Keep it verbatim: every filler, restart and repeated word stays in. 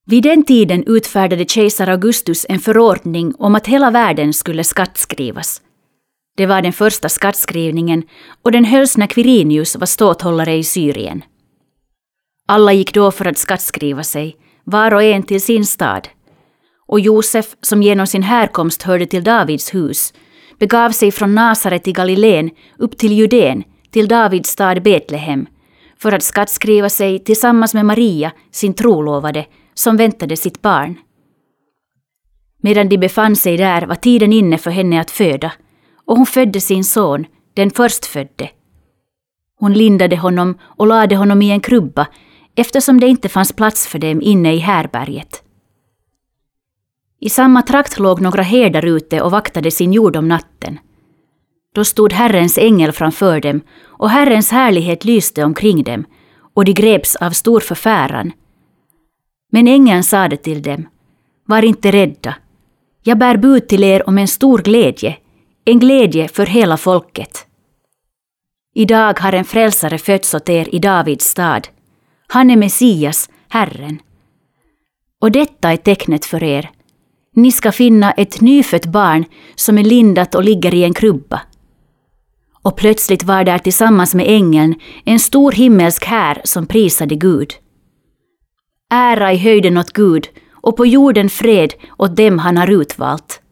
Vid den tiden utfärdade kejsar Augustus en förordning om att hela världen skulle skattskrivas. Det var den första skattskrivningen och den hölls när Quirinius var ståthållare i Syrien. Alla gick då för att skattskriva sig, var och en till sin stad. Och Josef, som genom sin härkomst hörde till Davids hus, begav sig från Nasaret i Galileen upp till Judén, till Davids stad Betlehem, för att skattskriva sig tillsammans med Maria, sin trolovade, som väntade sitt barn. Medan de befann sig där var tiden inne för henne att föda, och hon födde sin son, den förstfödde. Hon lindade honom och lade honom i en krubba, eftersom det inte fanns plats för dem inne i härberget. I samma trakt låg några herdar ute och vaktade sin jord om natten. Då stod Herrens ängel framför dem, och Herrens härlighet lyste omkring dem, och de greps av stor förfäran. Men ängeln sade till dem: var inte rädda. Jag bär bud till er om en stor glädje, en glädje för hela folket. Idag har en frälsare fötts åt er i Davids stad. Han är Messias, Herren. Och detta är tecknet för er. Ni ska finna ett nyfött barn som är lindat och ligger i en krubba. Och plötsligt var där tillsammans med ängeln en stor himmelsk här som prisade Gud. Ära i höjden åt Gud och på jorden fred åt dem han har utvalt.